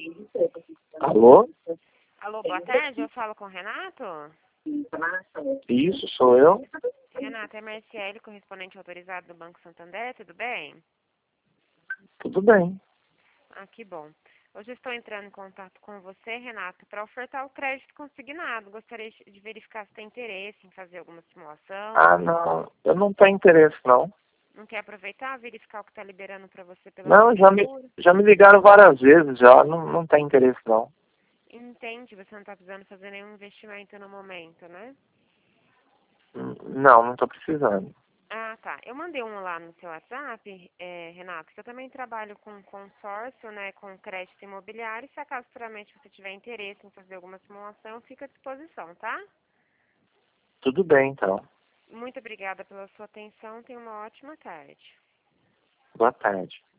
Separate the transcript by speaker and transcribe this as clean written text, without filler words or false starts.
Speaker 1: Alô?
Speaker 2: Alô, boa tarde, eu falo com o Renato?
Speaker 1: Isso, sou eu.
Speaker 2: Renato, é Marciele, correspondente autorizado do Banco Santander, tudo bem?
Speaker 1: Tudo bem.
Speaker 2: Ah, que bom. Hoje eu estou entrando em contato com você, Renato, para ofertar o crédito consignado. Gostaria de verificar se tem interesse em fazer alguma simulação.
Speaker 1: Ah, não. Eu não tenho interesse, não.
Speaker 2: Não quer aproveitar, verificar o que está liberando para você pela
Speaker 1: Não, já me ligaram várias vezes já. Não tem interesse, não.
Speaker 2: Entende, você não está precisando fazer nenhum investimento no momento, né?
Speaker 1: Não estou precisando.
Speaker 2: Ah, tá. Eu mandei um lá no seu WhatsApp, Renato, que eu também trabalho com consórcio, né, com crédito imobiliário. Se acaso futuramente você tiver interesse em fazer alguma simulação, fica à disposição, tá?
Speaker 1: Tudo bem, então.
Speaker 2: Muito obrigada pela sua atenção. Tenha uma ótima tarde.
Speaker 1: Boa tarde.